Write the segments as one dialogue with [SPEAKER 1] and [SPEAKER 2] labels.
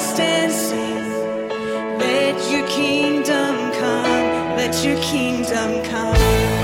[SPEAKER 1] Christ and sing. Let your kingdom come, let your kingdom come.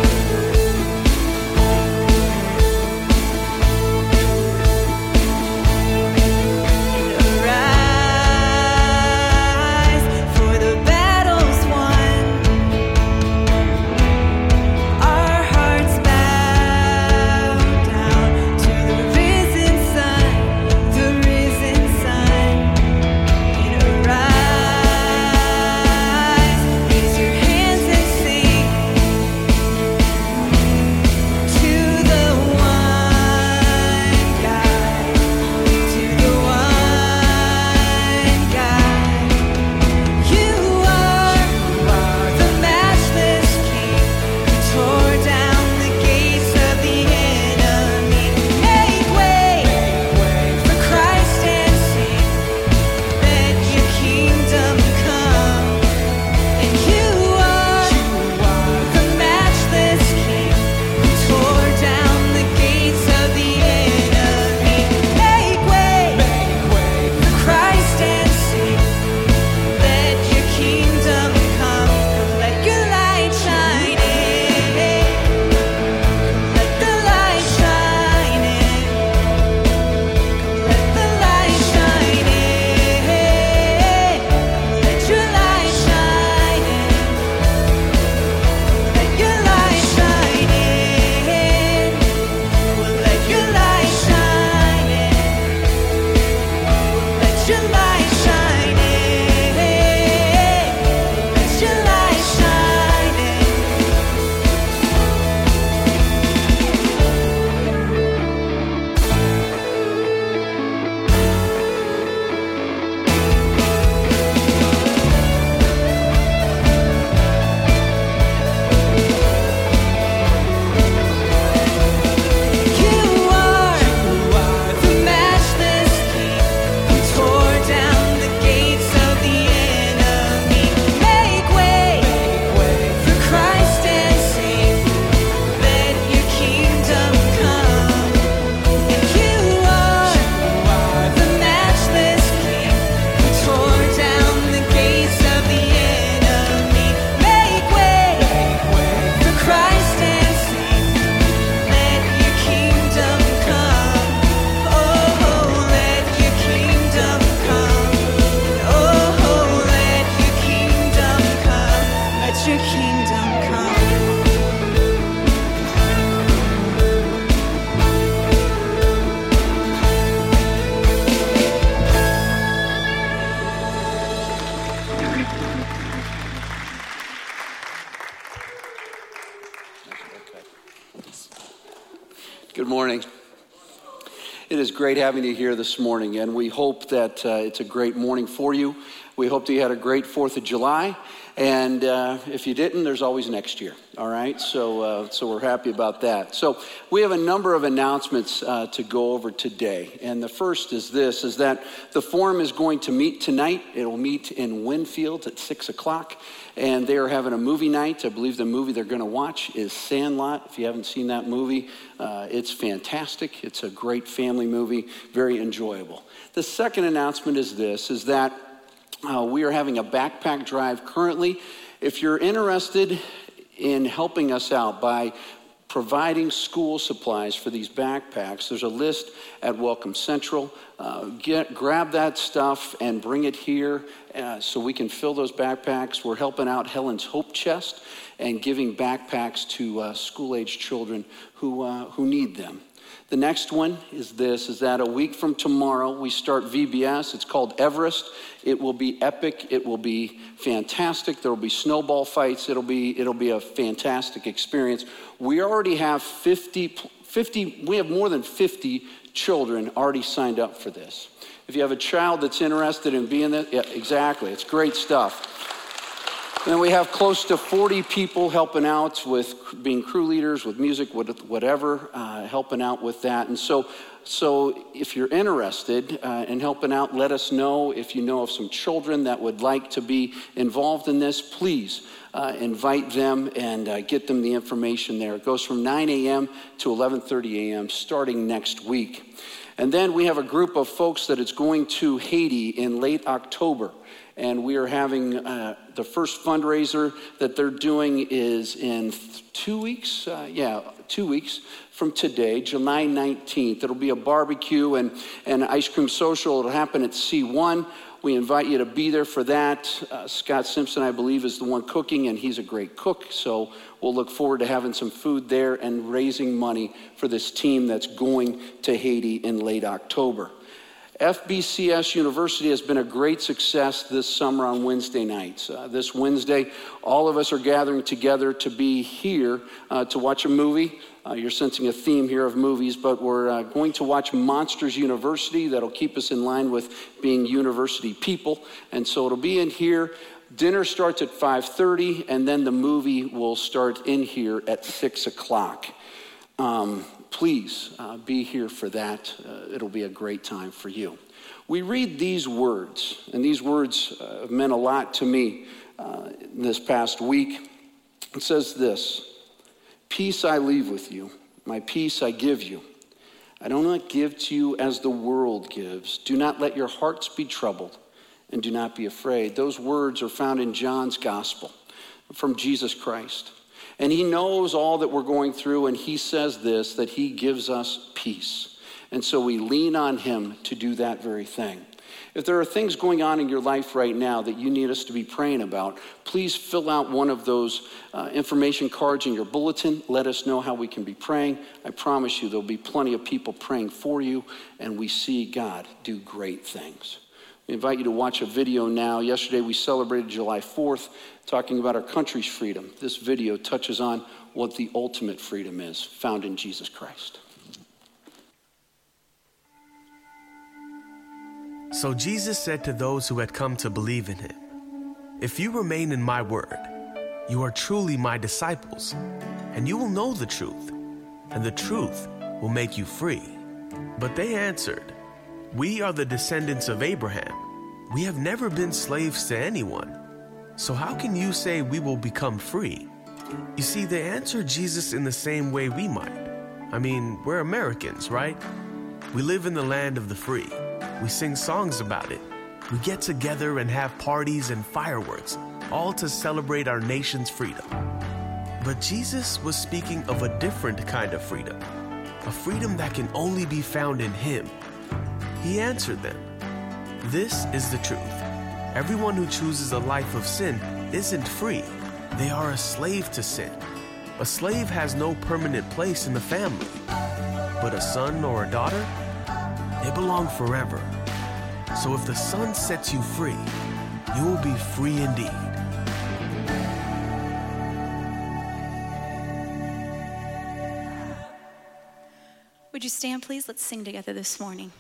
[SPEAKER 2] Good morning. It is great having you here this morning, and we hope that it's a great morning for you. We hope that you had a great 4th of July, and if you didn't, there's always next year, all right? So we're happy about that. So we have a number of announcements to go over today, and the first is this, is that the forum is going to meet tonight. It'll meet in Winfield at 6 o'clock, and they are having a movie night. I believe the movie they're going to watch is Sandlot. If you haven't seen that movie, it's fantastic. It's a great family movie, very enjoyable. The second announcement is this, is that we are having a backpack drive currently. If you're interested in helping us out by providing school supplies for these backpacks, there's a list at Welcome Central. Grab that stuff and bring it here so we can fill those backpacks. We're helping out Helen's Hope Chest and giving backpacks to school-age children who need them. The next one is this, is that a week from tomorrow, we start VBS. It's called Everest. It will be epic. It will be fantastic. There will be snowball fights. It'll be a fantastic experience. We already have 50, we have more than 50 children already signed up for this. If you have a child that's interested in being there, yeah, exactly. It's great stuff. And then we have close to 40 people helping out with being crew leaders, with music, whatever, helping out with that. And so if you're interested in helping out, let us know. If you know of some children that would like to be involved in this, please invite them and get them the information there. It goes from 9 a.m. to 11:30 a.m. starting next week. And then we have a group of folks that is going to Haiti in late October. And we are having the first fundraiser that they're doing is in 2 weeks. 2 weeks from today, July 19th. It'll be a barbecue and ice cream social. It'll happen at C1. We invite you to be there for that. Scott Simpson, I believe, is the one cooking, and he's a great cook. So we'll look forward to having some food there and raising money for this team that's going to Haiti in late October. FBCS University has been a great success this summer on Wednesday nights. This Wednesday, all of us are gathering together to be here to watch a movie. You're sensing a theme here of movies, but we're going to watch Monsters University. That'll keep us in line with being university people. And so it'll be in here. Dinner starts at 5:30, and then the movie will start in here at 6 o'clock. Please be here for that. It'll be a great time for you. We read these words, and these words have meant a lot to me this past week. It says this: "Peace I leave with you, my peace I give you. I do not give to you as the world gives. Do not let your hearts be troubled, and do not be afraid." Those words are found in John's gospel from Jesus Christ. And he knows all that we're going through, and he says this, that he gives us peace. And so we lean on him to do that very thing. If there are things going on in your life right now that you need us to be praying about, please fill out one of those information cards in your bulletin. Let us know how we can be praying. I promise you there'll be plenty of people praying for you, and we see God do great things. We invite you to watch a video now. Yesterday we celebrated July 4th, talking about our country's freedom. This video touches on what the ultimate freedom is, found in Jesus Christ.
[SPEAKER 3] So Jesus said to those who had come to believe in him, "If you remain in my word, you are truly my disciples, and you will know the truth, and the truth will make you free." But they answered, "We are the descendants of Abraham. We have never been slaves to anyone. So how can you say we will become free?" You see, they answered Jesus in the same way we might. I mean, we're Americans, right? We live in the land of the free. We sing songs about it. We get together and have parties and fireworks, all to celebrate our nation's freedom. But Jesus was speaking of a different kind of freedom, a freedom that can only be found in him. He answered them, "This is the truth. Everyone who chooses a life of sin isn't free. They are a slave to sin. A slave has no permanent place in the family, but a son or a daughter, they belong forever. So if the Son sets you free, you will be free indeed."
[SPEAKER 4] Would you stand, please? Let's sing together this morning.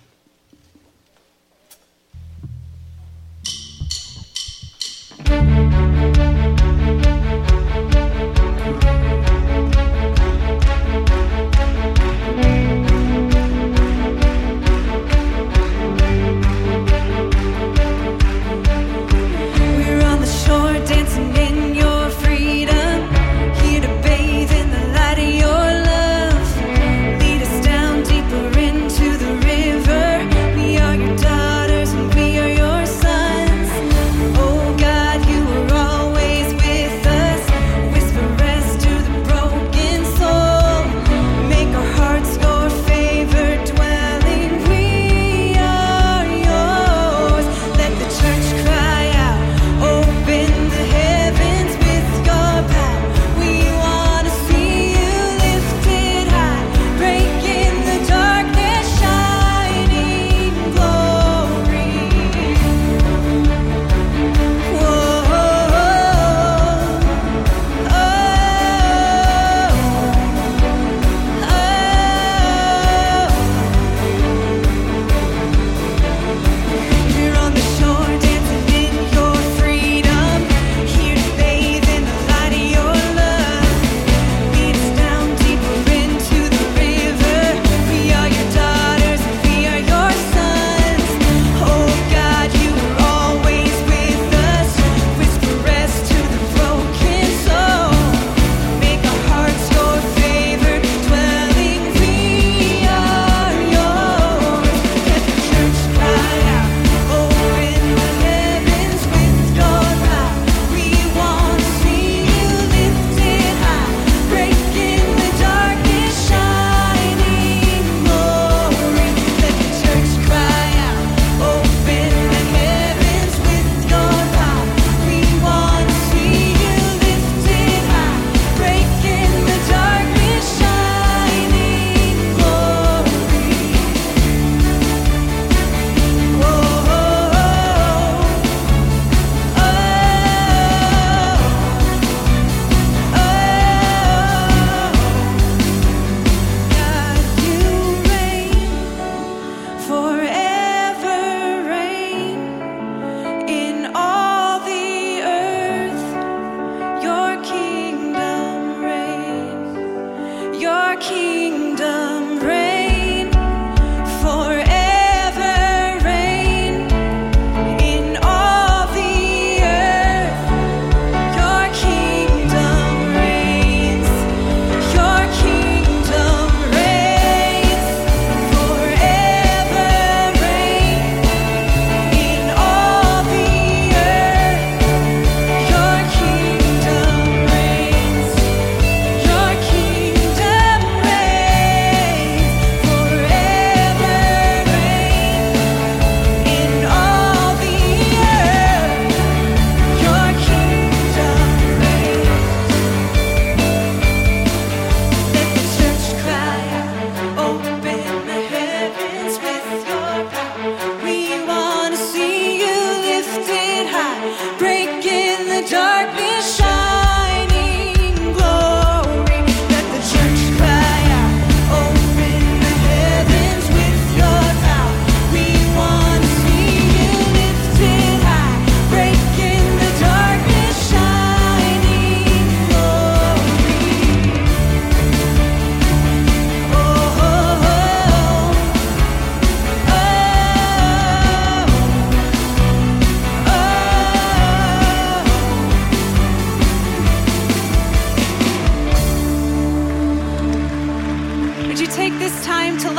[SPEAKER 1] Lead us down deeper into the river.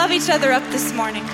[SPEAKER 4] love each other up this morning.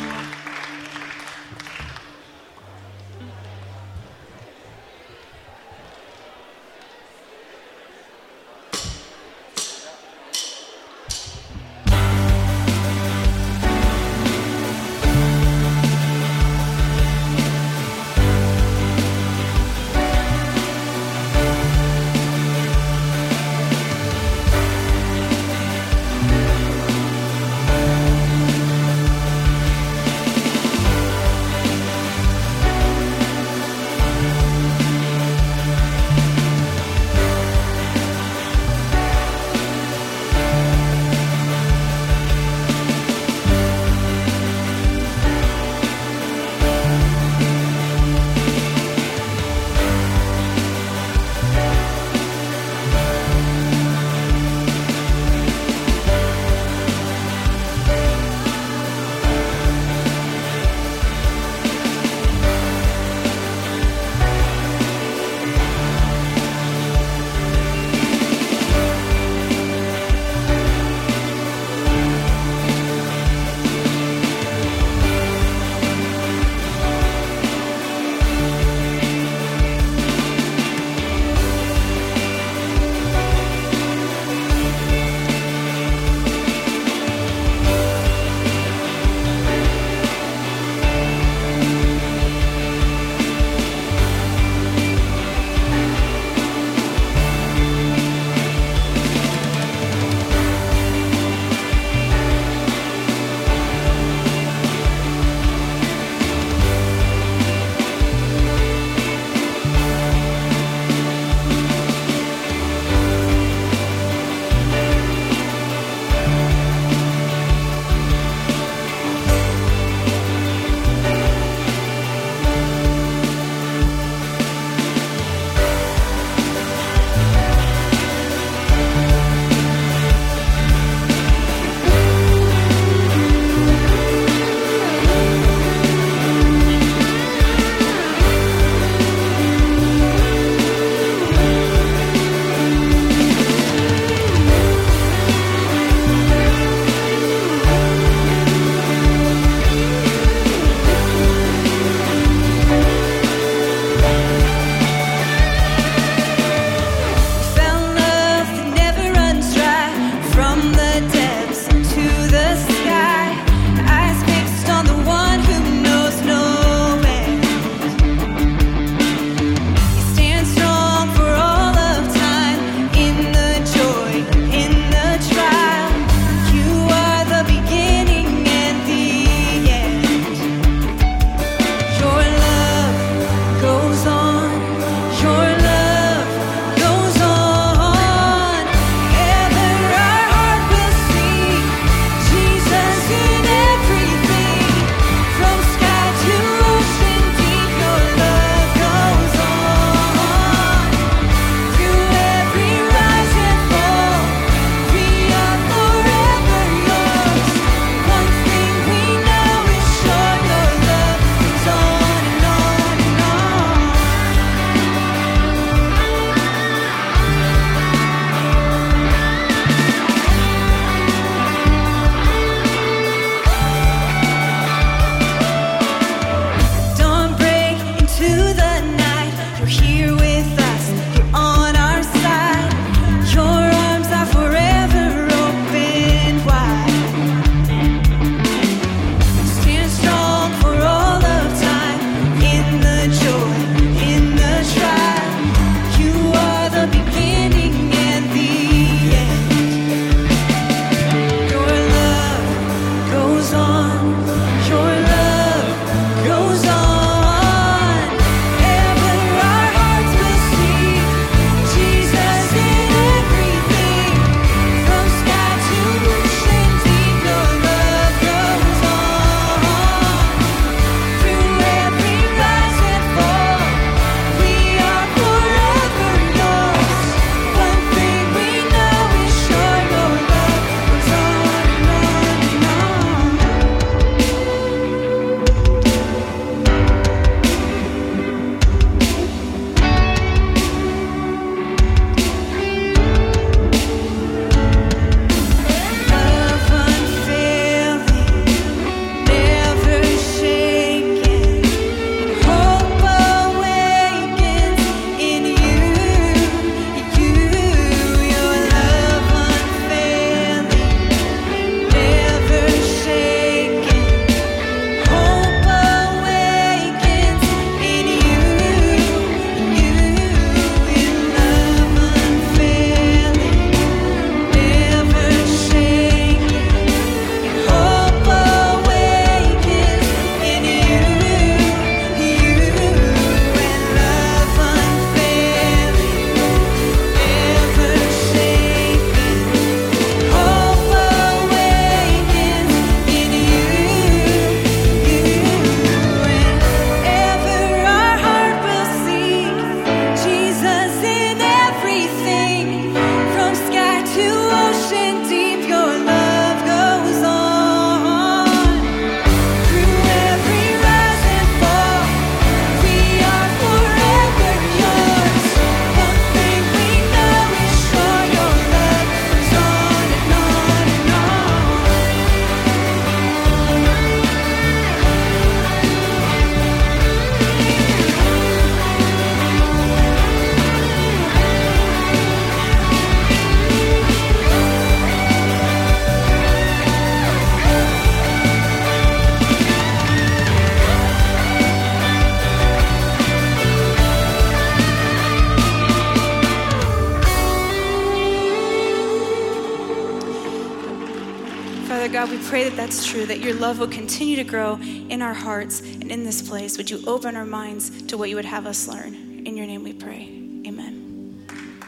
[SPEAKER 4] God, we pray that that's true, that your love will continue to grow in our hearts and in this place. Would you open our minds to what you would have us learn? In your name we pray. Amen.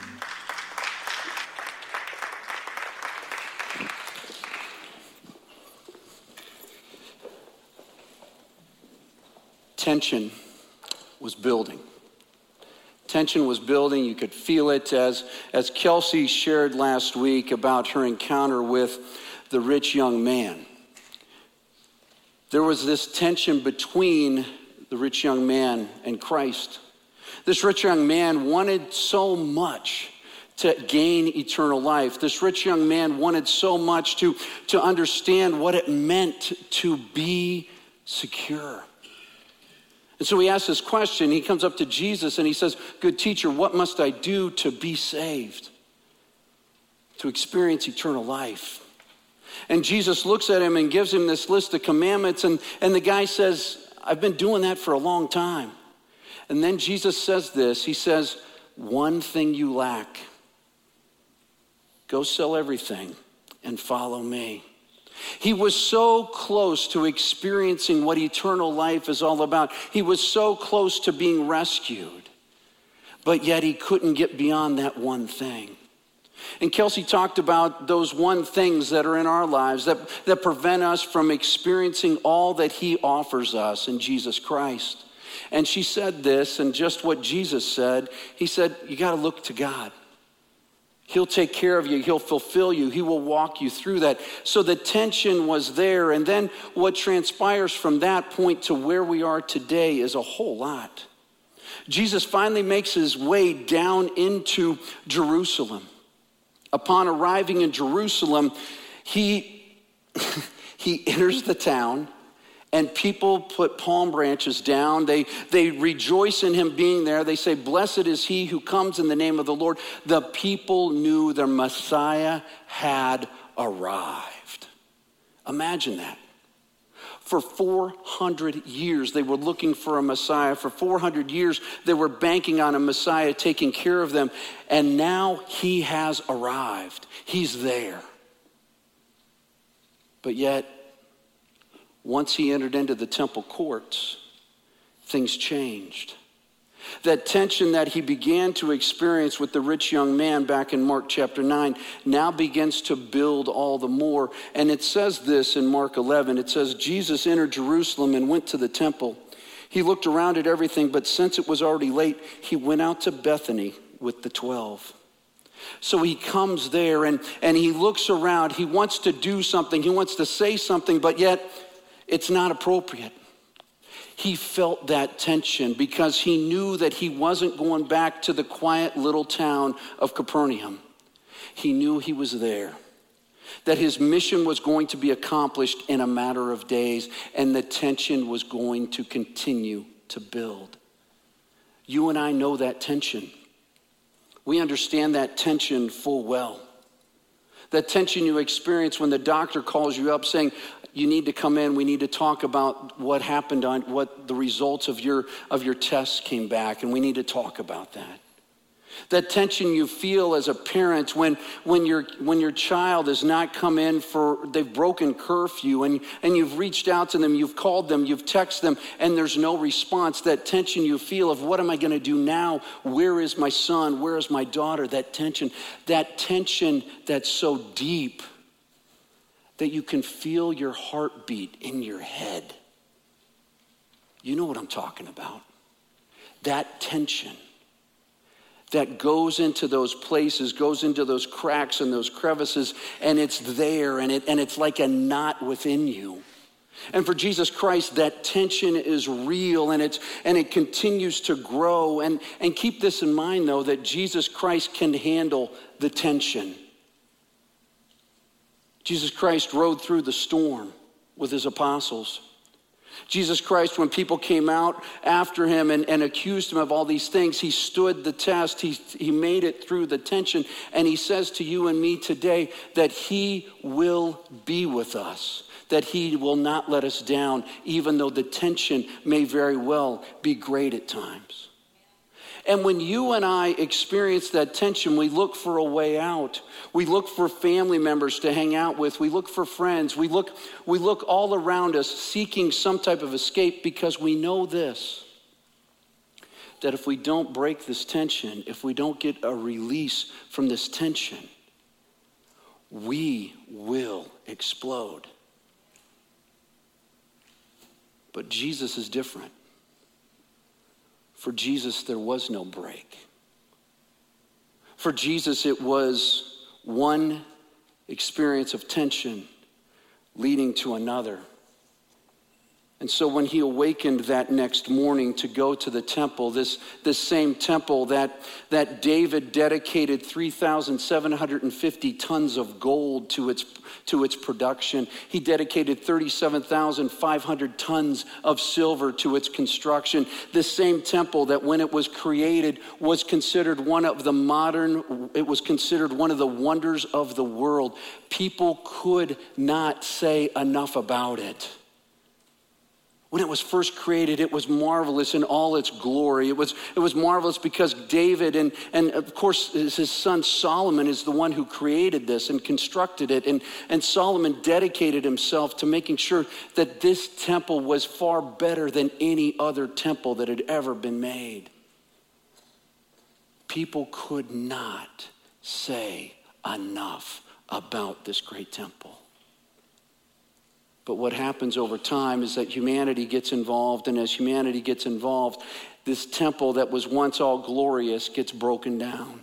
[SPEAKER 2] Tension was building. Tension was building. You could feel it as Kelsey shared last week about her encounter with the rich young man. There was this tension between the rich young man and Christ. This rich young man wanted so much to gain eternal life. This rich young man wanted so much to understand what it meant to be secure. And so he asks this question. He comes up to Jesus and he says, "Good teacher, what must I do to be saved, to experience eternal life?" And Jesus looks at him and gives him this list of commandments. And the guy says, "I've been doing that for a long time." And then Jesus says this. He says, "One thing you lack. Go sell everything and follow me." He was so close to experiencing what eternal life is all about. He was so close to being rescued, but yet he couldn't get beyond that one thing. And Kelsey talked about those one things that are in our lives that prevent us from experiencing all that he offers us in Jesus Christ. And she said this, and just what Jesus said, he said, you got to look to God. He'll take care of you. He'll fulfill you. He will walk you through that. So the tension was there. And then what transpires from that point to where we are today is a whole lot. Jesus finally makes his way down into Jerusalem. Upon arriving in Jerusalem, he enters the town. And people put palm branches down. They rejoice in him being there. They say, "Blessed is he who comes in the name of the Lord." The people knew their Messiah had arrived. Imagine that. For 400 years, they were looking for a Messiah. For 400 years, they were banking on a Messiah taking care of them. And now he has arrived. He's there. But yet, once he entered into the temple courts, things changed. That tension that he began to experience with the rich young man back in Mark chapter 9 now begins to build all the more. And it says this in Mark 11. It says, Jesus entered Jerusalem and went to the temple. He looked around at everything, but since it was already late, he went out to Bethany with the 12. So he comes there and he looks around. He wants to do something. He wants to say something, but yet it's not appropriate. He felt that tension because he knew that he wasn't going back to the quiet little town of Capernaum. He knew he was there, that his mission was going to be accomplished in a matter of days, and the tension was going to continue to build. You and I know that tension. We understand that tension full well. That tension you experience when the doctor calls you up saying, "You need to come in. We need to talk about what happened on what the results of your tests came back, and we need to talk about that." That tension you feel as a parent when your child has not come in they've broken curfew and you've reached out to them, you've called them, you've texted them, and there's no response. That tension you feel of what am I going to do now? Where is my son? Where is my daughter? That tension that's so deep that you can feel your heartbeat in your head. You know what I'm talking about. That tension that goes into those places, goes into those cracks and those crevices, and it's there, and it's like a knot within you. And for Jesus Christ, that tension is real, and it continues to grow. And keep this in mind, though, that Jesus Christ can handle the tension. Jesus Christ rode through the storm with his apostles. Jesus Christ, when people came out after him and accused him of all these things, he stood the test. He made it through the tension. And he says to you and me today that he will be with us, that he will not let us down, even though the tension may very well be great at times. And when you and I experience that tension, we look for a way out. We look for family members to hang out with. We look for friends. We look all around us seeking some type of escape because we know this, that if we don't break this tension, if we don't get a release from this tension, we will explode. But Jesus is different. For Jesus, there was no break. For Jesus, it was one experience of tension leading to another. And so when he awakened that next morning to go to the temple, this same temple that David dedicated 3,750 tons of gold to its production. He dedicated 37,500 tons of silver to its construction. This same temple that when it was created was considered one of the wonders of the world. People could not say enough about it. When it was first created, it was marvelous in all its glory. It was marvelous because David and of course his son Solomon is the one who created this and constructed it. And Solomon dedicated himself to making sure that this temple was far better than any other temple that had ever been made. People could not say enough about this great temple. But what happens over time is that humanity gets involved, and as humanity gets involved, this temple that was once all glorious gets broken down.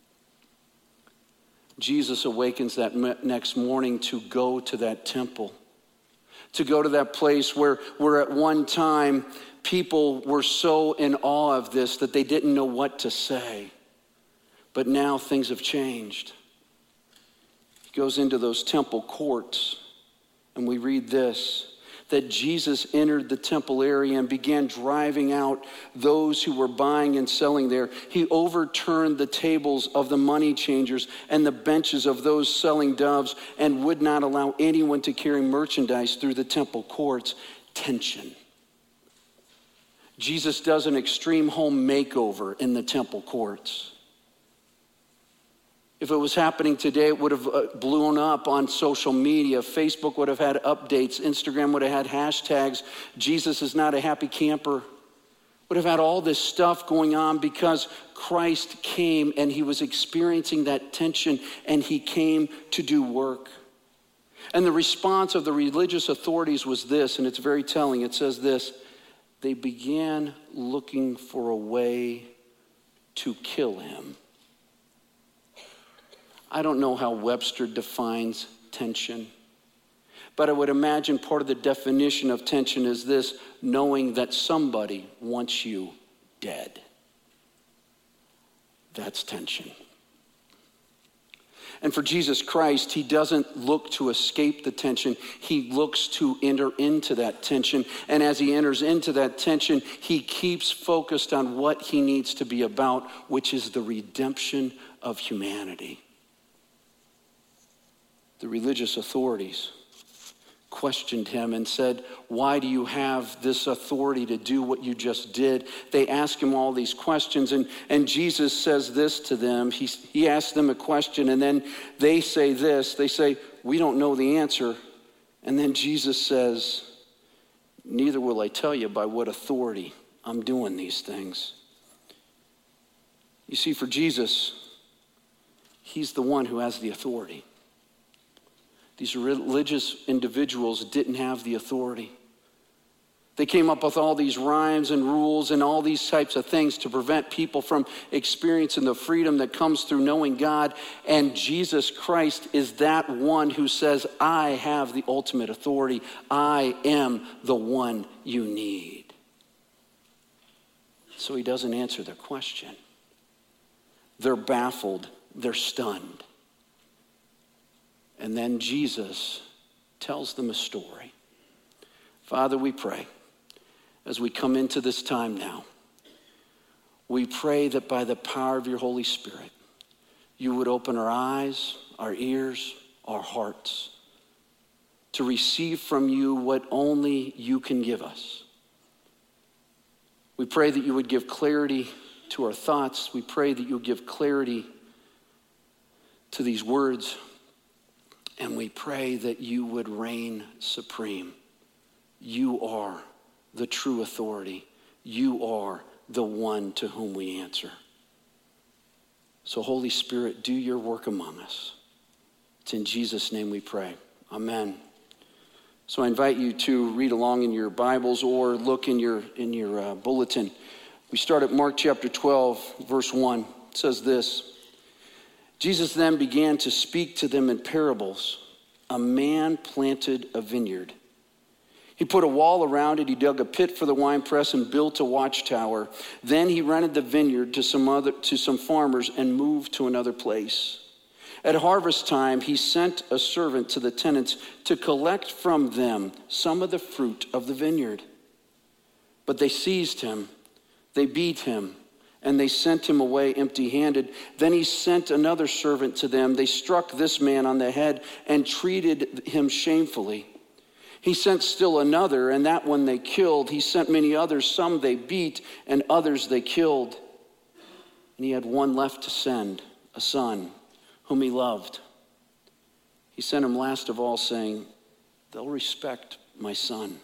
[SPEAKER 2] Jesus awakens that next morning to go to that temple, to go to that place where at one time people were so in awe of this that they didn't know what to say. But now things have changed. He goes into those temple courts. And we read this, that Jesus entered the temple area and began driving out those who were buying and selling there. He overturned the tables of the money changers and the benches of those selling doves and would not allow anyone to carry merchandise through the temple courts. Tension. Jesus does an extreme home makeover in the temple courts. If it was happening today, it would have blown up on social media. Facebook would have had updates. Instagram would have had hashtags. Jesus is not a happy camper. Would have had all this stuff going on because Christ came and he was experiencing that tension and he came to do work. And the response of the religious authorities was this, and it's very telling. It says this, they began looking for a way to kill him. I don't know how Webster defines tension, but I would imagine part of the definition of tension is this, knowing that somebody wants you dead. That's tension. And for Jesus Christ, he doesn't look to escape the tension. He looks to enter into that tension. And as he enters into that tension, he keeps focused on what he needs to be about, which is the redemption of humanity. The religious authorities questioned him and said, why do you have this authority to do what you just did? They ask him all these questions, and Jesus says this to them. He asks them a question, and then they say this. They say, we don't know the answer. And then Jesus says, neither will I tell you by what authority I'm doing these things. You see, for Jesus, he's the one who has the authority. These religious individuals didn't have the authority. They came up with all these rhymes and rules and all these types of things to prevent people from experiencing the freedom that comes through knowing God. And Jesus Christ is that one who says, I have the ultimate authority. I am the one you need. So he doesn't answer their question. They're baffled. They're stunned. And then Jesus tells them a story. Father, we pray as we come into this time now, we pray that by the power of your Holy Spirit, you would open our eyes, our ears, our hearts to receive from you what only you can give us. We pray that you would give clarity to our thoughts. We pray that you'll give clarity to these words. And we pray that you would reign supreme. You are the true authority. You are the one to whom we answer. So Holy Spirit, do your work among us. It's in Jesus' name we pray. Amen. So I invite you to read along in your Bibles or look in your bulletin. We start at Mark chapter 12, verse 1. It says this: Jesus then began to speak to them in parables. A man planted a vineyard. He put a wall around it. He dug a pit for the winepress and built a watchtower. Then he rented the vineyard to some farmers and moved to another place. At harvest time, he sent a servant to the tenants to collect from them some of the fruit of the vineyard. But they seized him, they beat him, and they sent him away empty-handed. Then he sent another servant to them. They struck this man on the head and treated him shamefully. He sent still another, and that one they killed. He sent many others. Some they beat, and others they killed. And he had one left to send, a son, whom he loved. He sent him last of all, saying, "They'll respect my son."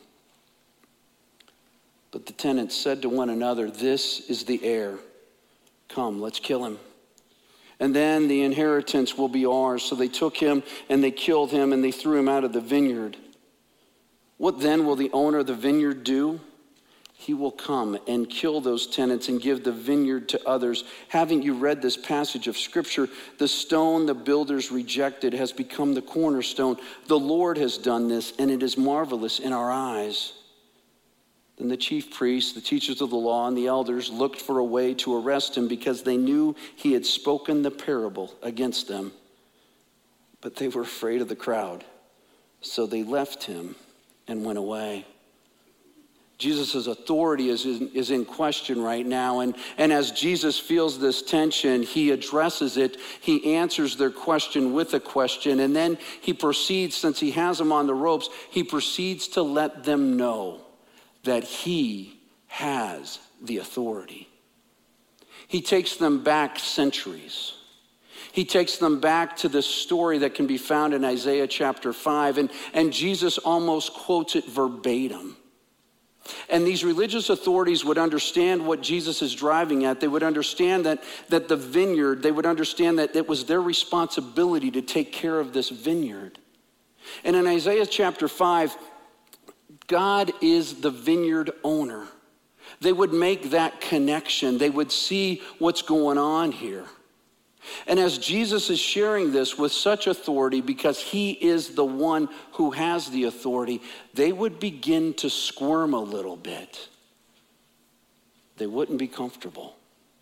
[SPEAKER 2] But the tenants said to one another, "This is the heir. Come, let's kill him. And then the inheritance will be ours." So they took him, and they killed him, and they threw him out of the vineyard. What then will the owner of the vineyard do? He will come and kill those tenants and give the vineyard to others. Haven't you read this passage of Scripture? The stone the builders rejected has become the cornerstone. The Lord has done this, and it is marvelous in our eyes. Then the chief priests, the teachers of the law, and the elders looked for a way to arrest him because they knew he had spoken the parable against them. But they were afraid of the crowd, so they left him and went away. Jesus' authority is in question right now. And as Jesus feels this tension, he addresses it. He answers their question with a question. And then he proceeds, since he has them on the ropes, he proceeds to let them know that he has the authority. He takes them back centuries. He takes them back to this story that can be found in Isaiah chapter 5, and Jesus almost quotes it verbatim. And these religious authorities would understand what Jesus is driving at. They would understand that the vineyard, they would understand that it was their responsibility to take care of this vineyard. And in Isaiah chapter 5, God is the vineyard owner. They would make that connection. They would see what's going on here. And as Jesus is sharing this with such authority, because he is the one who has the authority, they would begin to squirm a little bit. They wouldn't be comfortable.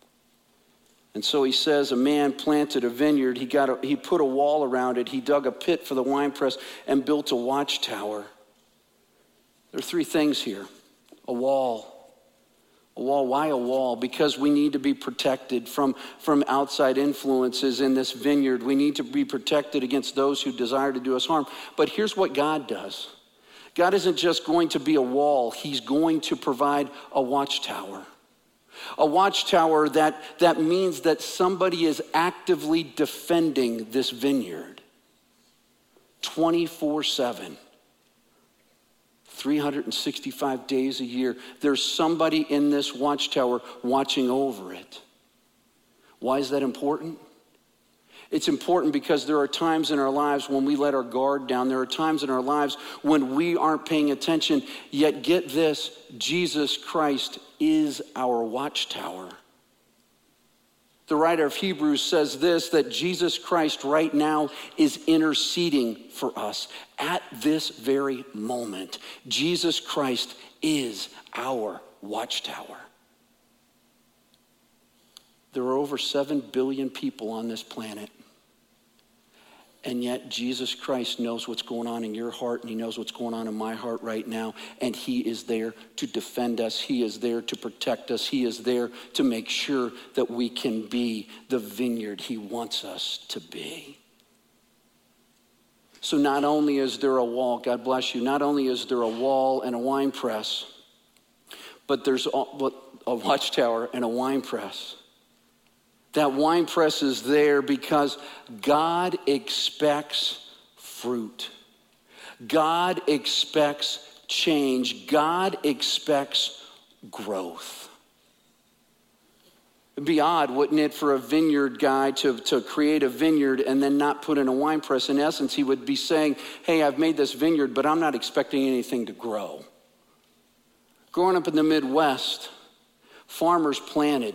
[SPEAKER 2] And so he says, a man planted a vineyard. He put a wall around it. He dug a pit for the winepress and built a watchtower. There are three things here. A wall. A wall. Why a wall? Because we need to be protected from outside influences in this vineyard. We need to be protected against those who desire to do us harm. But here's what God does. God isn't just going to be a wall. He's going to provide a watchtower. A watchtower that means that somebody is actively defending this vineyard 24/7. 365 days a year, there's somebody in this watchtower watching over it. Why is that important? It's important because there are times in our lives when we let our guard down. There are times in our lives when we aren't paying attention. Yet get this, Jesus Christ is our watchtower. The writer of Hebrews says this, that Jesus Christ right now is interceding for us at this very moment. Jesus Christ is our watchtower. There are over 7 billion people on this planet. And yet Jesus Christ knows what's going on in your heart, and he knows what's going on in my heart right now. And he is there to defend us. He is there to protect us. He is there to make sure that we can be the vineyard he wants us to be. So not only is there a wall, God bless you, not only is there a wall and a wine press, but there's watchtower and a wine press. That wine press is there because God expects fruit. God expects change. God expects growth. It'd be odd, wouldn't it, for a vineyard guy to create a vineyard and then not put in a wine press. In essence, he would be saying, hey, I've made this vineyard, but I'm not expecting anything to grow. Growing up in the Midwest, farmers planted.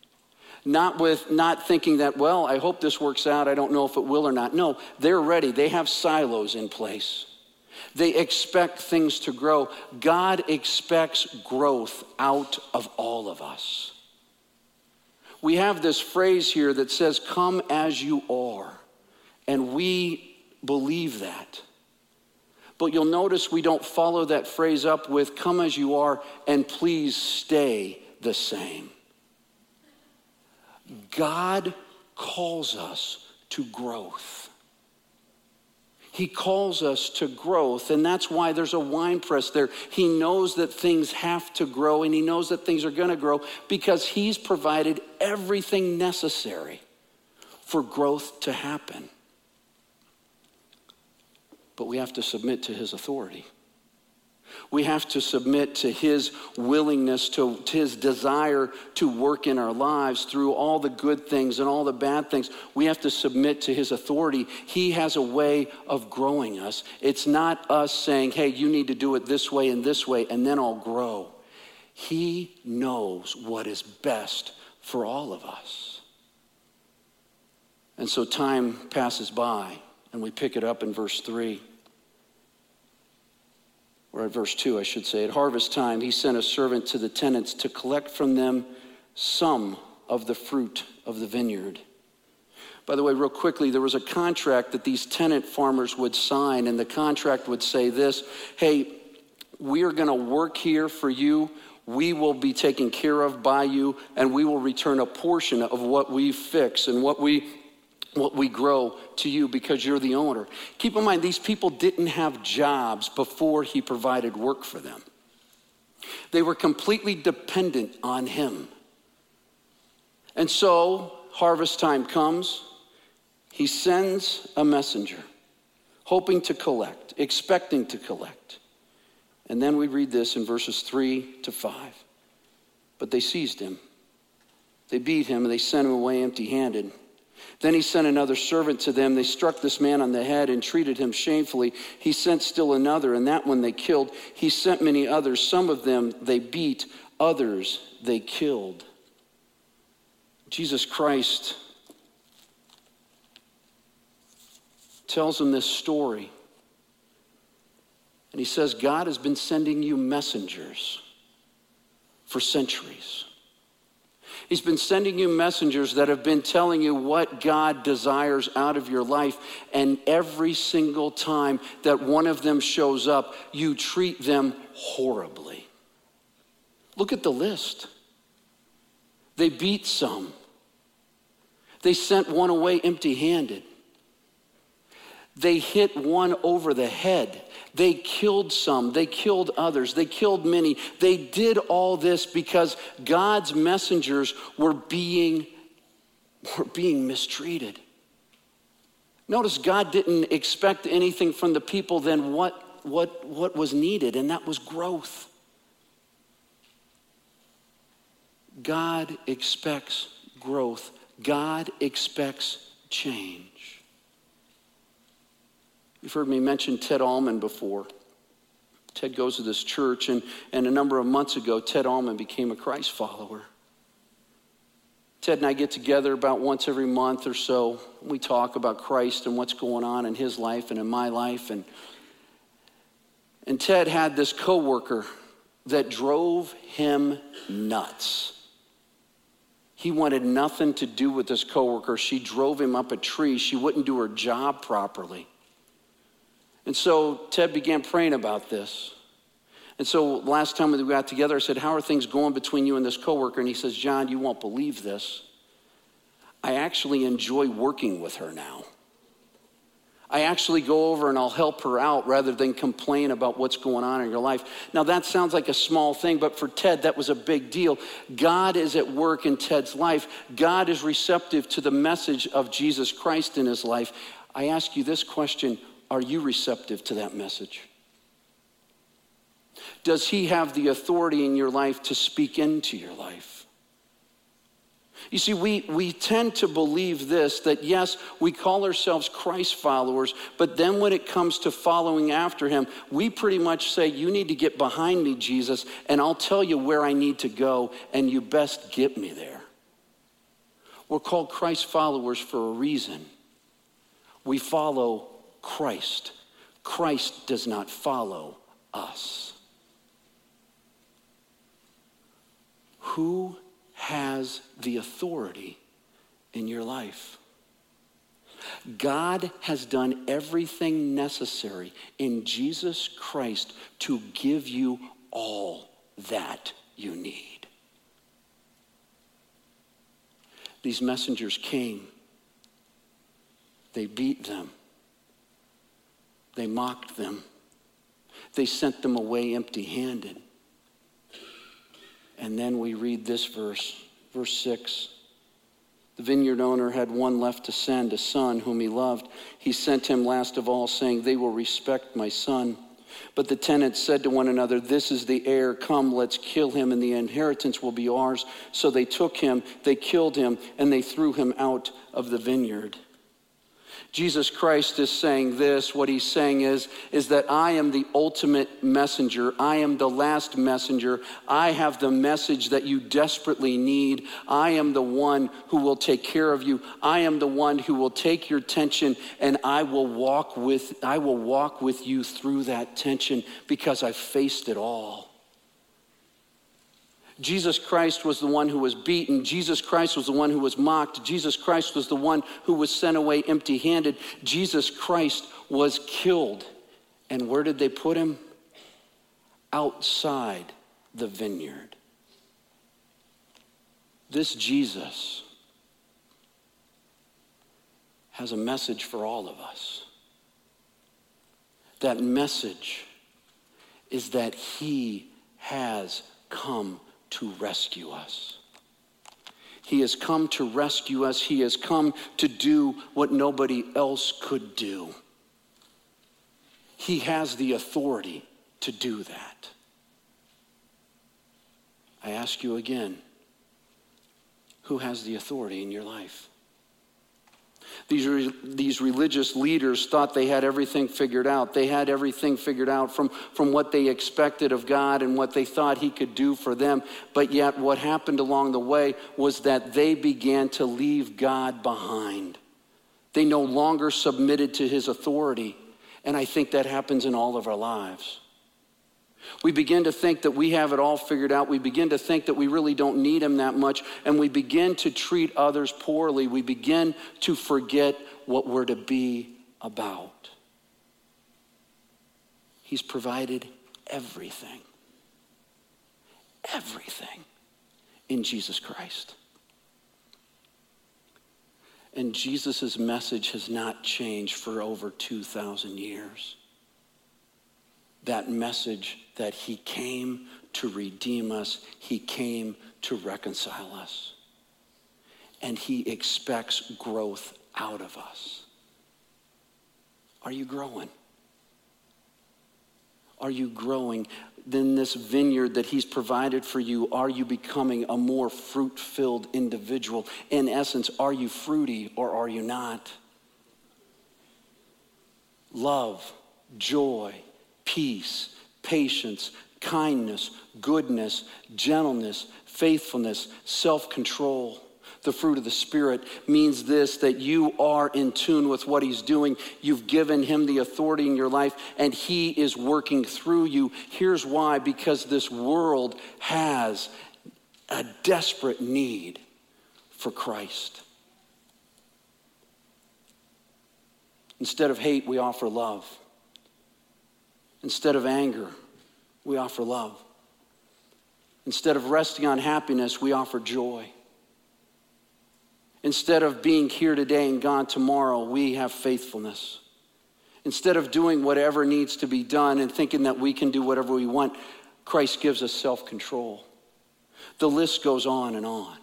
[SPEAKER 2] Not thinking that, well, I hope this works out. I don't know if it will or not. No, they're ready. They have silos in place. They expect things to grow. God expects growth out of all of us. We have this phrase here that says, come as you are. And we believe that. But you'll notice we don't follow that phrase up with, come as you are and please stay the same. God calls us to growth. He calls us to growth, and that's why there's a wine press there. He knows that things have to grow, and he knows that things are going to grow because he's provided everything necessary for growth to happen. But we have to submit to his authority. We have to submit to his willingness, to his desire to work in our lives through all the good things and all the bad things. We have to submit to his authority. He has a way of growing us. It's not us saying, hey, you need to do it this way, and then I'll grow. He knows what is best for all of us. And so time passes by, and we pick it up in verse 3. Or at verse 2, I should say. At harvest time, he sent a servant to the tenants to collect from them some of the fruit of the vineyard. By the way, real quickly, there was a contract that these tenant farmers would sign, and the contract would say this, hey, we are going to work here for you. We will be taken care of by you, and we will return a portion of what we fix and what we grow to you because you're the owner. Keep in mind, these people didn't have jobs before he provided work for them. They were completely dependent on him. And so, harvest time comes. He sends a messenger, hoping to collect, expecting to collect. And then we read this in verses 3 to 5. But they seized him. They beat him, and they sent him away empty-handed. Then he sent another servant to them. They struck this man on the head and treated him shamefully. He sent still another, and that one they killed. He sent many others. Some of them they beat, others they killed. Jesus Christ tells them this story. And he says, God has been sending you messengers for centuries. He's been sending you messengers that have been telling you what God desires out of your life. And every single time that one of them shows up, you treat them horribly. Look at the list. They beat some. They sent one away empty-handed. They hit one over the head. They killed some. They killed others. They killed many. They did all this because God's messengers were being mistreated. Notice God didn't expect anything from the people than what was needed, and that was growth. God expects growth. God expects change. You've heard me mention Ted Allman before. Ted goes to this church, and a number of months ago, Ted Allman became a Christ follower. Ted and I get together about once every month or so. We talk about Christ and what's going on in his life and in my life. And Ted had this coworker that drove him nuts. He wanted nothing to do with this coworker. She drove him up a tree. She wouldn't do her job properly. And so Ted began praying about this. And so last time we got together, I said, how are things going between you and this coworker? And he says, John, you won't believe this. I actually enjoy working with her now. I actually go over and I'll help her out rather than complain about what's going on in your life. Now that sounds like a small thing, but for Ted, that was a big deal. God is at work in Ted's life. God is receptive to the message of Jesus Christ in his life. I ask you this question, are you receptive to that message? Does he have the authority in your life to speak into your life? You see, we tend to believe this, that yes, we call ourselves Christ followers, but then when it comes to following after him, we pretty much say, you need to get behind me, Jesus, and I'll tell you where I need to go, and you best get me there. We're called Christ followers for a reason. We follow Christ. Christ does not follow us. Who has the authority in your life? God has done everything necessary in Jesus Christ to give you all that you need. These messengers came. They beat them. They mocked them. They sent them away empty-handed. And then we read this verse 6. The vineyard owner had one left to send, a son whom he loved. He sent him last of all, saying, they will respect my son. But the tenants said to one another, this is the heir. Come, let's kill him, and the inheritance will be ours. So they took him, they killed him, and they threw him out of the vineyard. Jesus Christ is saying this. What he's saying is that I am the ultimate messenger. I am the last messenger. I have the message that you desperately need. I am the one who will take care of you. I am the one who will take your tension, and I will walk with you through that tension because I've faced it all. Jesus Christ was the one who was beaten. Jesus Christ was the one who was mocked. Jesus Christ was the one who was sent away empty-handed. Jesus Christ was killed. And where did they put him? Outside the vineyard. This Jesus has a message for all of us. That message is that he has come to rescue us. He has come to rescue us. He has come to do what nobody else could do. He has the authority to do that. I ask you again, who has the authority in your life? These religious leaders thought they had everything figured out. They had everything figured out from what they expected of God and what they thought he could do for them. But yet what happened along the way was that they began to leave God behind. They no longer submitted to his authority. And I think that happens in all of our lives. We begin to think that we have it all figured out. We begin to think that we really don't need him that much. And we begin to treat others poorly. We begin to forget what we're to be about. He's provided everything. Everything in Jesus Christ. And Jesus' message has not changed for over 2,000 years. That message that he came to redeem us, he came to reconcile us. And he expects growth out of us. Are you growing? Are you growing? Then this vineyard that he's provided for you, are you becoming a more fruit-filled individual? In essence, are you fruity or are you not? Love, joy, peace, patience, kindness, goodness, gentleness, faithfulness, self-control. The fruit of the Spirit means this, that you are in tune with what he's doing. You've given him the authority in your life, and he is working through you. Here's why: because this world has a desperate need for Christ. Instead of hate, we offer love. Instead of anger, we offer love. Instead of resting on happiness, we offer joy. Instead of being here today and gone tomorrow, we have faithfulness. Instead of doing whatever needs to be done and thinking that we can do whatever we want, Christ gives us self-control. The list goes on and on.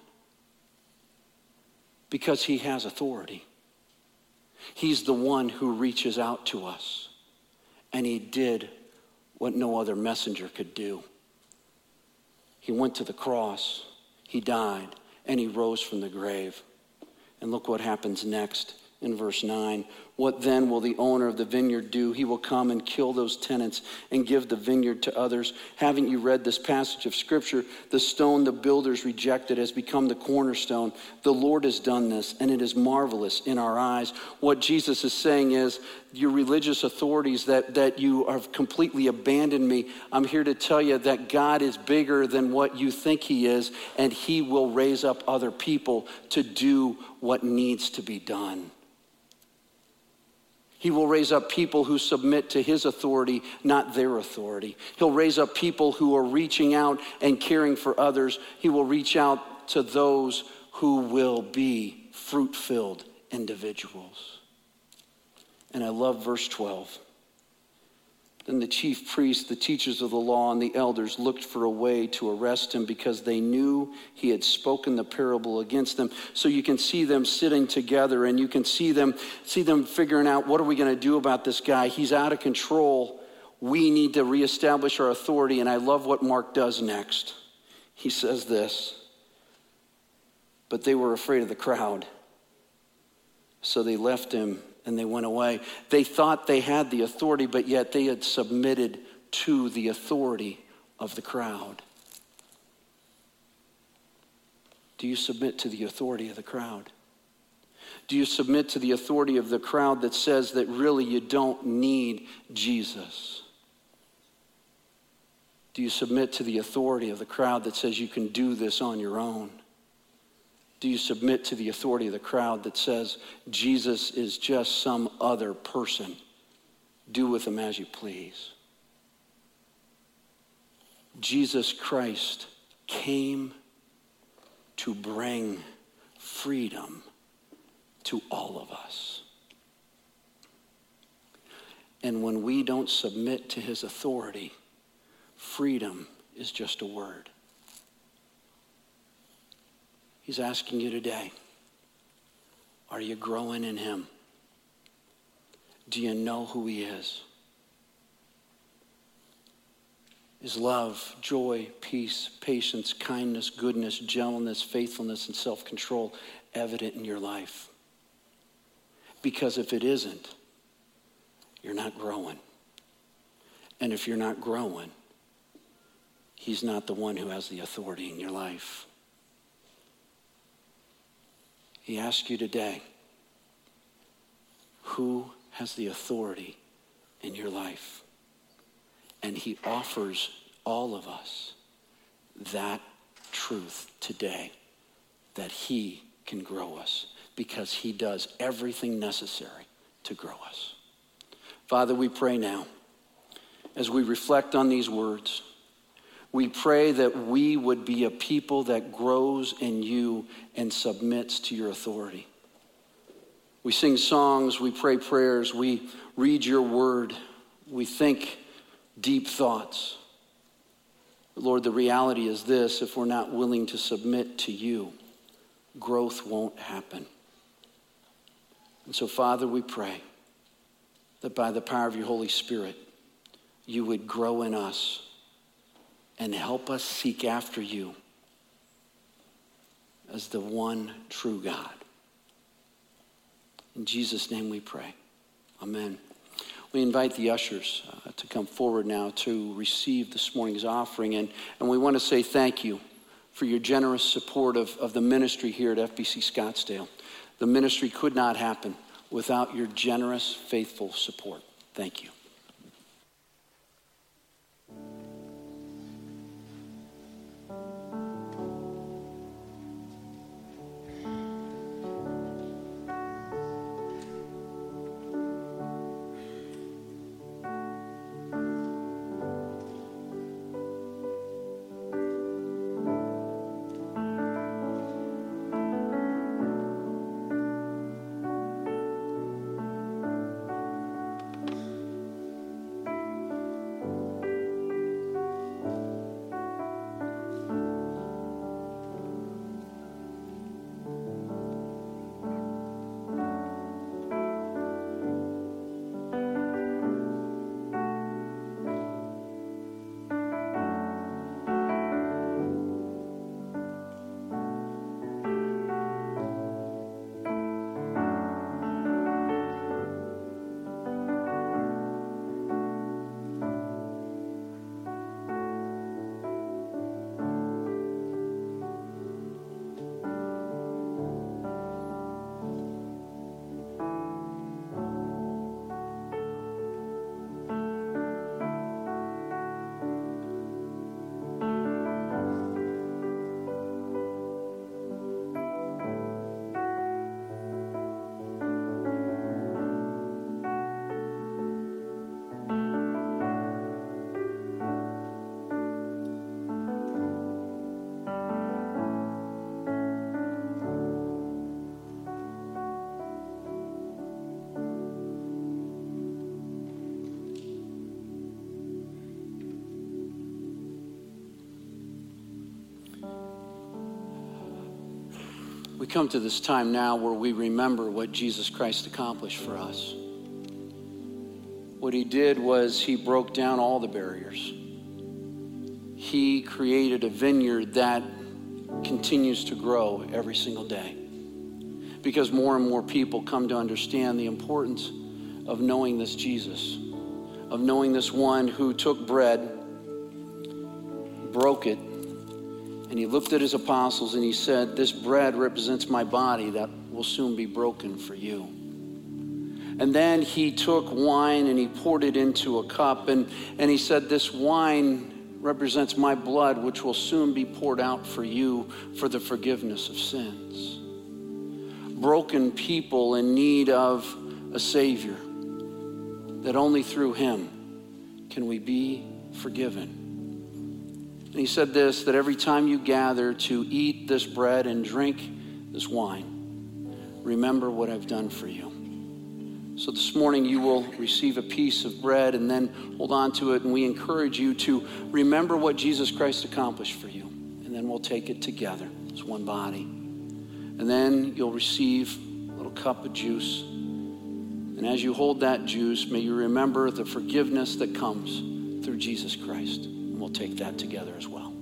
[SPEAKER 2] Because he has authority. He's the one who reaches out to us. And he did what no other messenger could do. He went to the cross, he died, and he rose from the grave. And look what happens next in verse 9. What then will the owner of the vineyard do? He will come and kill those tenants and give the vineyard to others. Haven't you read this passage of Scripture? The stone the builders rejected has become the cornerstone. The Lord has done this, and it is marvelous in our eyes. What Jesus is saying is, your religious authorities that you have completely abandoned me, I'm here to tell you that God is bigger than what you think he is, and he will raise up other people to do what needs to be done. He will raise up people who submit to his authority, not their authority. He'll raise up people who are reaching out and caring for others. He will reach out to those who will be fruit-filled individuals. And I love verse 12. Then the chief priests, the teachers of the law, and the elders looked for a way to arrest him because they knew he had spoken the parable against them. So you can see them sitting together, and you can see them figuring out, what are we going to do about this guy? He's out of control. We need to reestablish our authority. And I love what Mark does next. He says this, but they were afraid of the crowd. So they left him and they went away. They thought they had the authority, but yet they had submitted to the authority of the crowd. Do you submit to the authority of the crowd? Do you submit to the authority of the crowd that says that really you don't need Jesus? Do you submit to the authority of the crowd that says you can do this on your own? Do you submit to the authority of the crowd that says Jesus is just some other person? Do with him as you please. Jesus Christ came to bring freedom to all of us. And when we don't submit to his authority, freedom is just a word. He's asking you today, are you growing in him? Do you know who he is? Is love, joy, peace, patience, kindness, goodness, gentleness, faithfulness, and self-control evident in your life? Because if it isn't, you're not growing. And if you're not growing, he's not the one who has the authority in your life. He asks you today, who has the authority in your life? And he offers all of us that truth today, that he can grow us, because he does everything necessary to grow us. Father, we pray now, as we reflect on these words, we pray that we would be a people that grows in you and submits to your authority. We sing songs, we pray prayers, we read your word, we think deep thoughts. Lord, the reality is this: if we're not willing to submit to you, growth won't happen. And so, Father, we pray that by the power of your Holy Spirit, you would grow in us and help us seek after you as the one true God. In Jesus' name we pray. Amen. We invite the ushers to come forward now to receive this morning's offering. And we want to say thank you for your generous support of the ministry here at FBC Scottsdale. The ministry could not happen without your generous, faithful support. Thank you. We come to this time now where we remember what Jesus Christ accomplished for us. What he did was he broke down all the barriers. He created a vineyard that continues to grow every single day, because more and more people come to understand the importance of knowing this Jesus, of knowing this one who took bread, broke it, and he looked at his apostles and he said, "This bread represents my body that will soon be broken for you." And then he took wine and he poured it into a cup, and he said, "This wine represents my blood, which will soon be poured out for you for the forgiveness of sins." Broken people in need of a Savior, that only through him can we be forgiven. And he said this, that every time you gather to eat this bread and drink this wine, remember what I've done for you. So this morning you will receive a piece of bread and then hold on to it, and we encourage you to remember what Jesus Christ accomplished for you. And then we'll take it together as one body. And then you'll receive a little cup of juice. And as you hold that juice, may you remember the forgiveness that comes through Jesus Christ. And we'll take that together as well.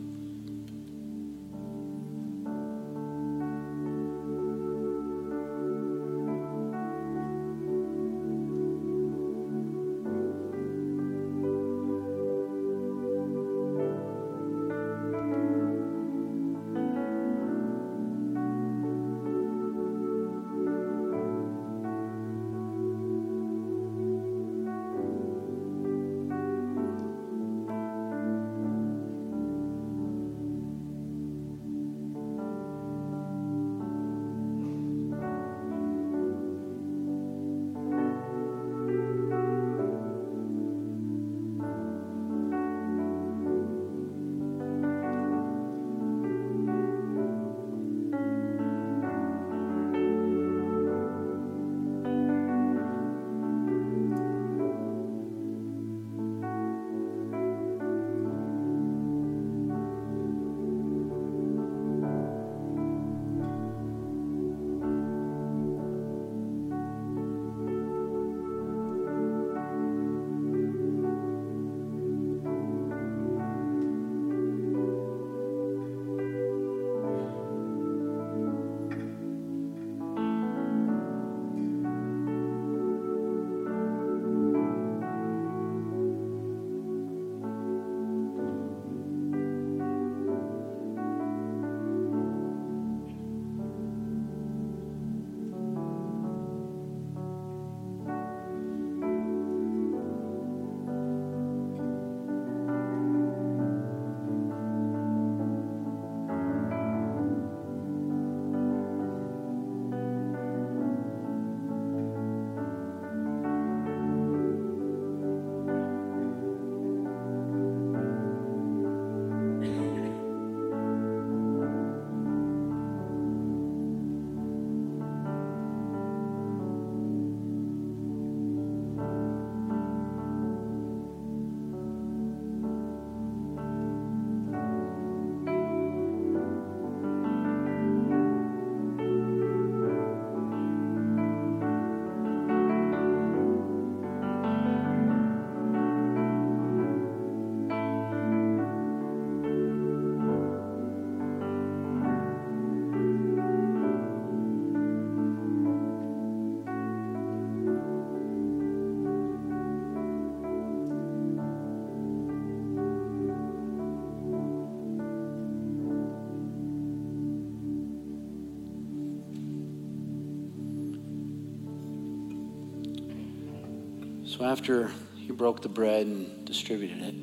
[SPEAKER 2] So after he broke the bread and distributed it,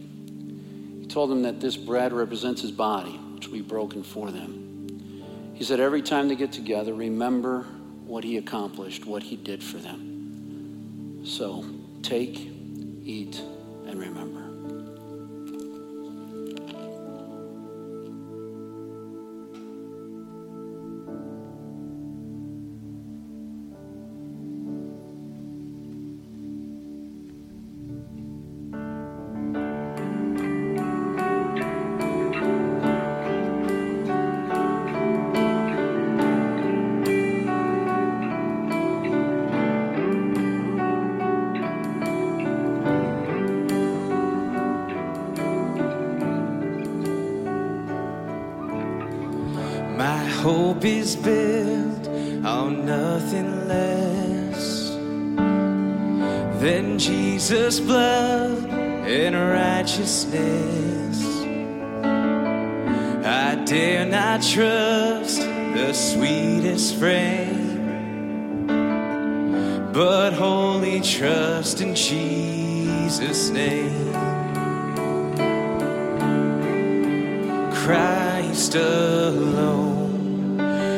[SPEAKER 2] he told them that this bread represents his body, which will be broken for them. He said every time they get together, remember what he accomplished, what he did for them. So take, eat, and remember.
[SPEAKER 5] hope is built on nothing less than Jesus' blood and righteousness. I dare not trust the sweetest frame, but wholly trust in Jesus' name. Christ alone,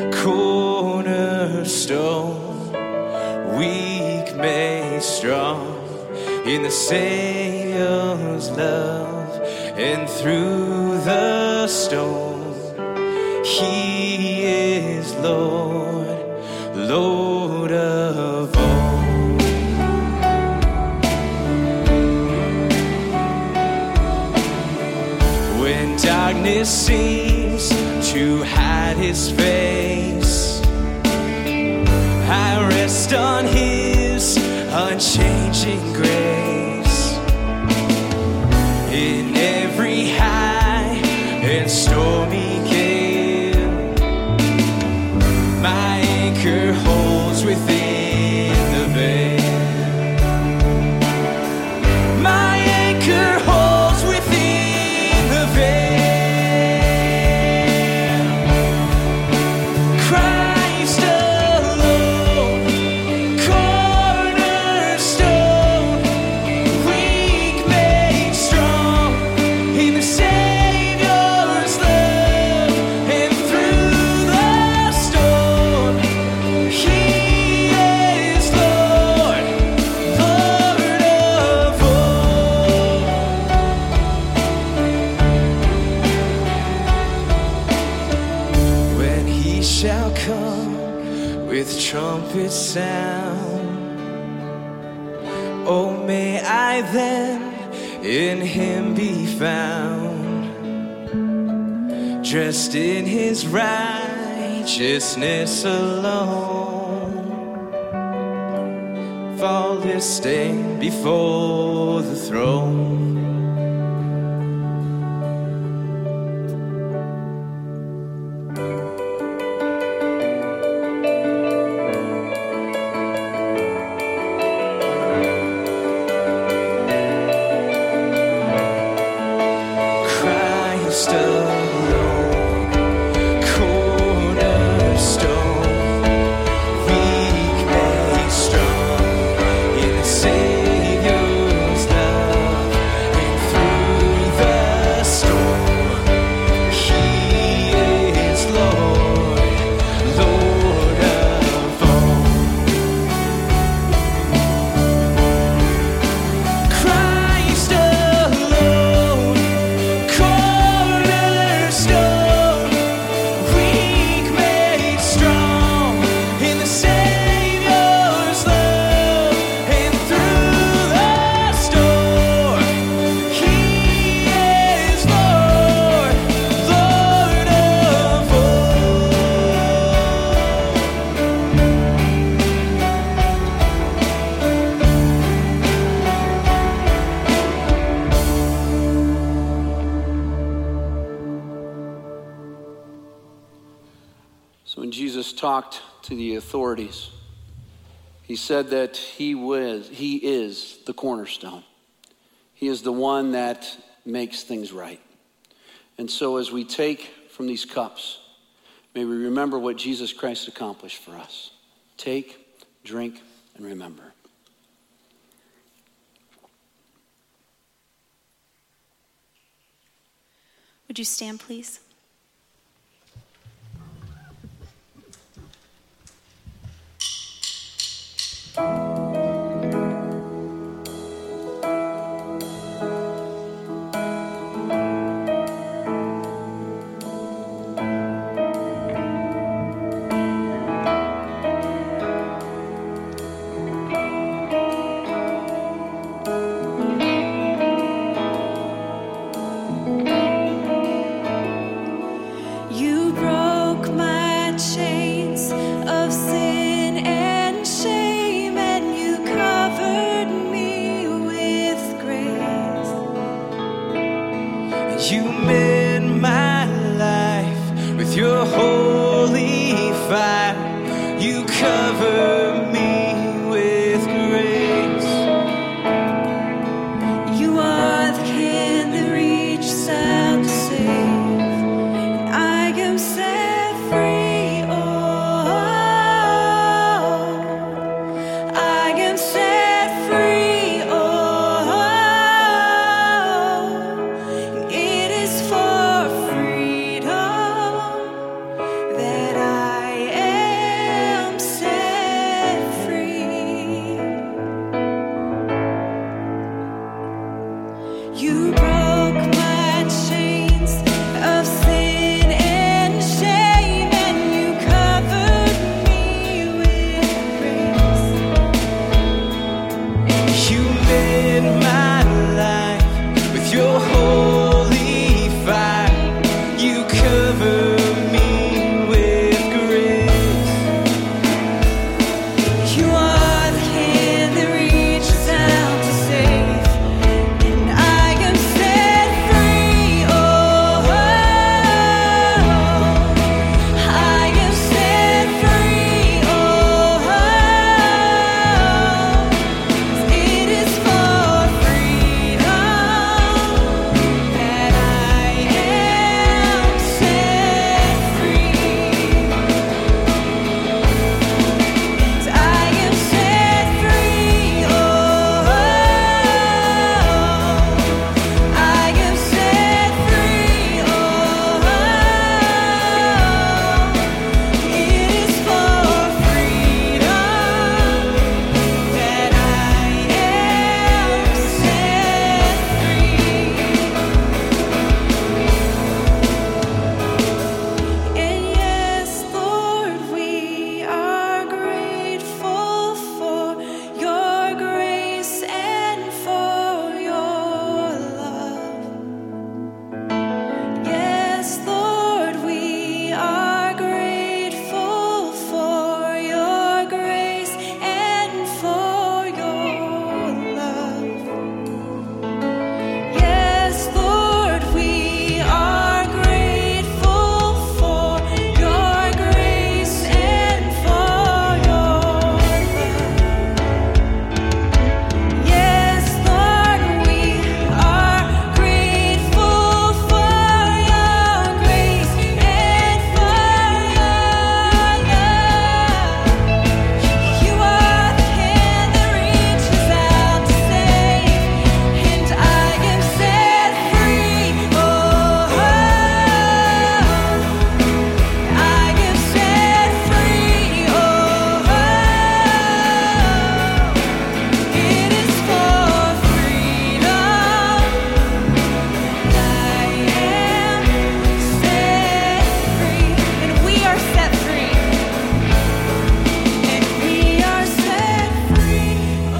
[SPEAKER 5] cornerstone, weak made strong in the Savior's love, and through the storm, He is Lord, Lord of all. When darkness seems to hide His face, I rest on His unchanging grace. In every high and stormy gale, my anchor holds within the veil. My anchor holds within the veil. Christ alone, cornerstone, weak made strong in the Savior's love, and through the storm, He is Lord, Lord of all. When He shall come with trumpet sound, oh, may I then in Him be found, dressed in His righteousness alone, faultless stand before the throne. Christ alone, cornerstone, weak made strong in the Savior's love, and through the storm, He is Lord, Lord of all. Christ alone, cornerstone, weak made strong in the Savior's love, and through the storm, He is Lord, Lord of all.
[SPEAKER 2] So when Jesus talked to the authorities, He said that He is the cornerstone. He is the one that makes things right. And so as we take from these cups, may we remember what Jesus Christ accomplished for us. Take, drink, and remember.
[SPEAKER 4] Would you stand, please?
[SPEAKER 5] You cover me with grace.
[SPEAKER 1] You are the hand that reaches out to save, and I am set free. Oh, I am set free. Oh, and it is for freedom that I am set free. You broke my chains of sin and shame, and you covered me with grace.
[SPEAKER 5] You lit my life with your holy fire. You cover me with grace.
[SPEAKER 1] You are the hand that reaches out to save, and I am set free. Oh, I am set free. Oh, it is for freedom that I am set free. I am set free. Oh, I am set free. Oh, it is for freedom that I am set free. And yes, Lord, we are grateful for your grace and for your love. Yes, Lord, we are grateful for your grace and for your love. Yes, Lord, we are grateful for your grace and for your love. Yes, Lord, we are grateful for your grace and for your love. You are the hand that reaches out to save, and I am set free. Oh, I am set free. Oh, it is for freedom I am set free, and we are set free, and we are set free. Oh,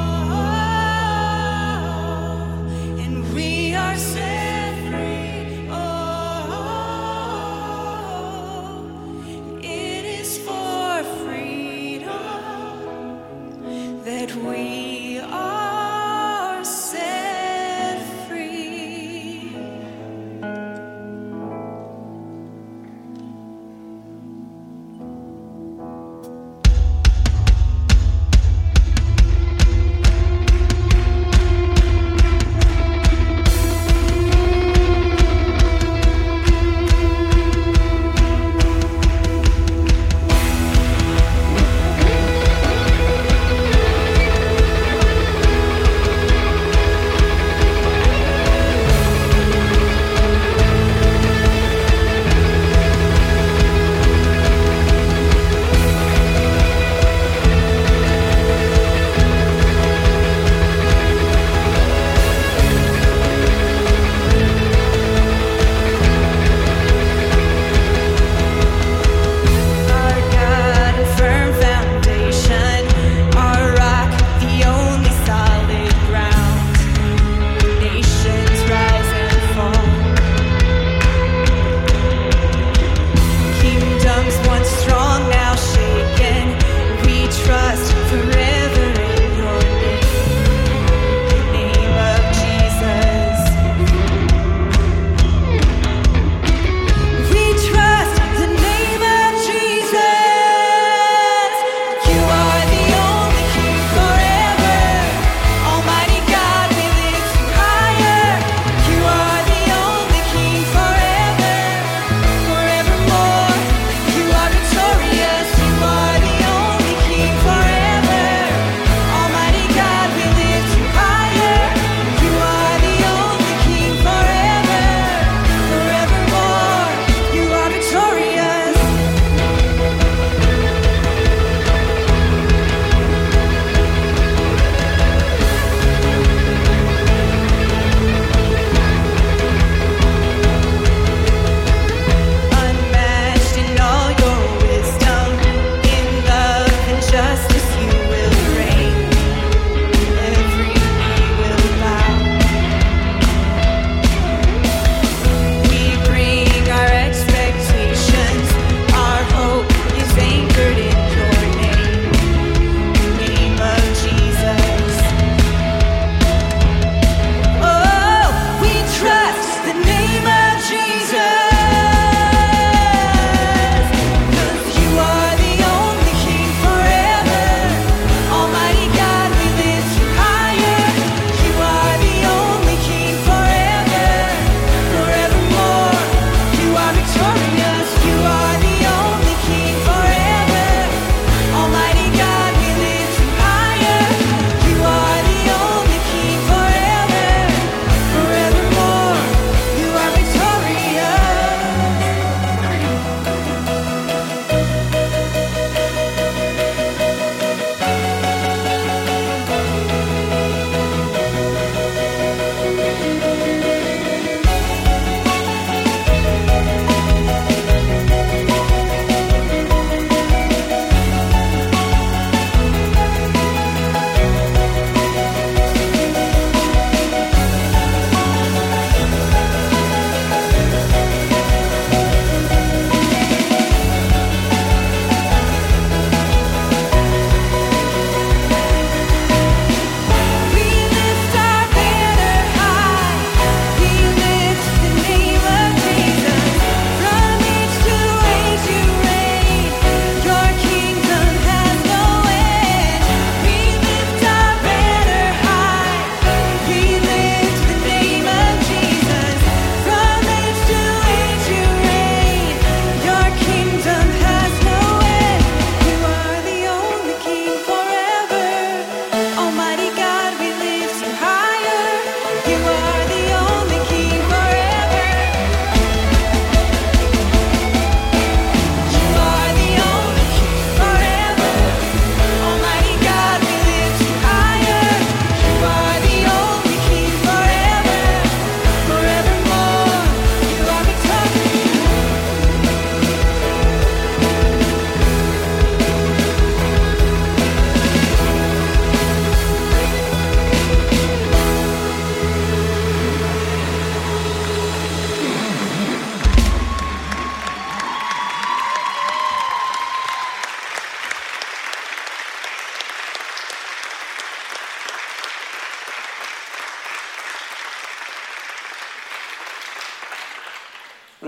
[SPEAKER 1] and we are set free. Oh, it is for freedom that we are set free.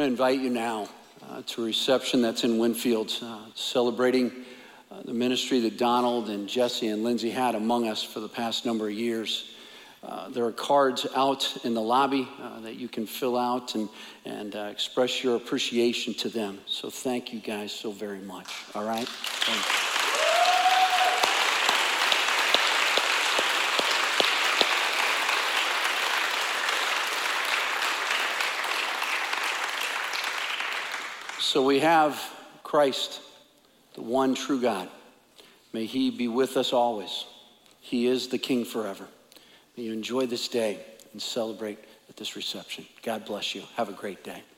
[SPEAKER 2] to invite you now to a reception that's in Winfield, celebrating the ministry that Donald and Jesse and Lindsay had among us for the past number of years. There are cards out in the lobby that you can fill out and express your appreciation to them. So thank you guys so very much. All right? Thank you. So we have Christ, the one true God. May he be with us always. He is the King forever. May you enjoy this day and celebrate at this reception. God bless you. Have a great day.